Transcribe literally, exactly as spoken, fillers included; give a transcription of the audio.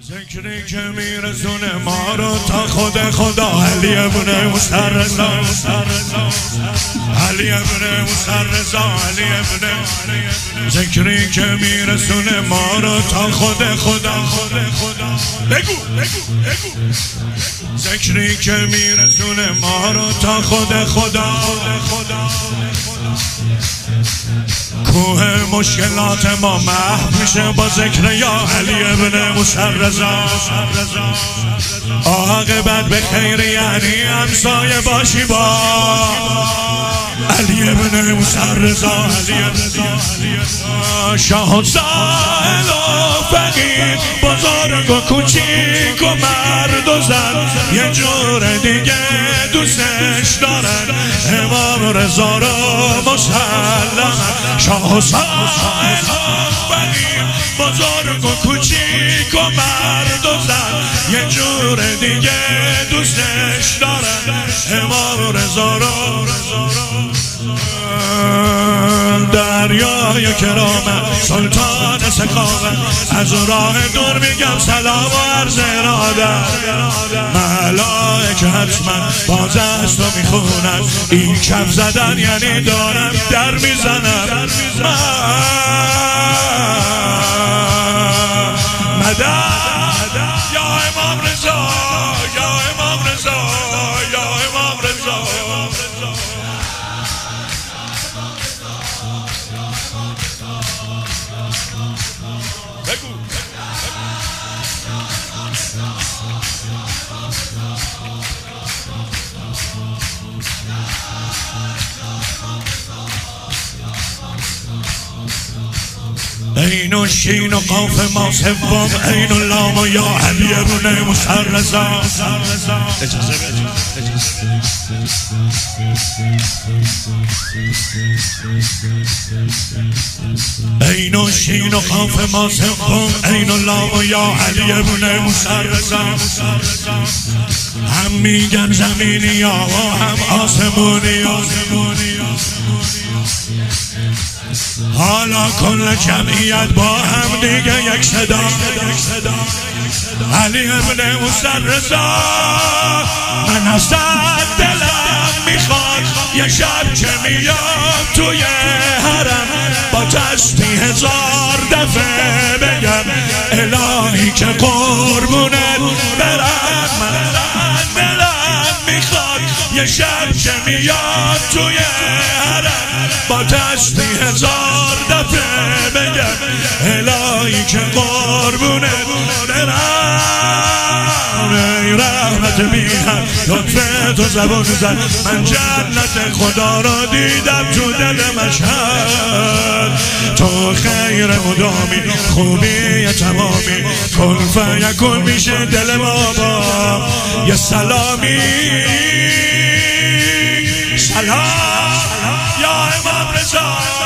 ذکری که میرسونه ما رو تا خود خدا. علی ابن موسی رضا، علی ابن موسی رضا، علی ابن. ذکری که میرسونه ما رو تا خود خدا. بگو بگو بگو. ذکری که میرسونه ما رو تا خود خدا. کوه مشکلات ما محو میشه با ذکر یا علی ابن موسی رضا. عاقبت به خیر یعنی همسایه باشی با علی ابن موسی رضا. شاه و سائل و فقیر، بزرگ و کوچیک و مرد و زن یه جور دیگه دوستش دارن. امام رضا رو مسلم. شاه و سائل و فقیر، بزرگ و کوچیک و مرد و زن یه جور دیگه دوستش دارن. امام رضا رو دریای کرامت، سلطان سخاوت، از راه دور میگم سلام و عرض اراده. ملائکه حتما با دست رو میخونن، این کف زدن یعنی دارم در میزنم. مدد یا امام رضا، یا امام رضا، یا امام رضا. عین و شین و قاف ما سوم، عین و لام و یا علی ابن موسی رضا. اجازه بدید. عین و شین و قاف ما سوم، عین و لام و یا علی ابن موسی رضا. هم میگن زمینی ها و هم آسمونی ها. حالا کل جمعیت با هم دیگه یک صدا. علی ابن موسی رضا. من از دلم میخواد یه شب که میام توی حرم با تسبیح هزار دفعه بگم الهی که قربونت برم. من دلم میخواد یه شب که میام توی حرم با تسبیح هزار دفعه بگم الهی که قربونه برم. ای رحمت بی‌حد لطف تو زبون زد، من جنت خدا را دیدم تو دل مشهد. تو خیر مدامی، خوبی تمامی، کن فیکون میشه دل ما با یه سلامی. سلام یا امام رضا.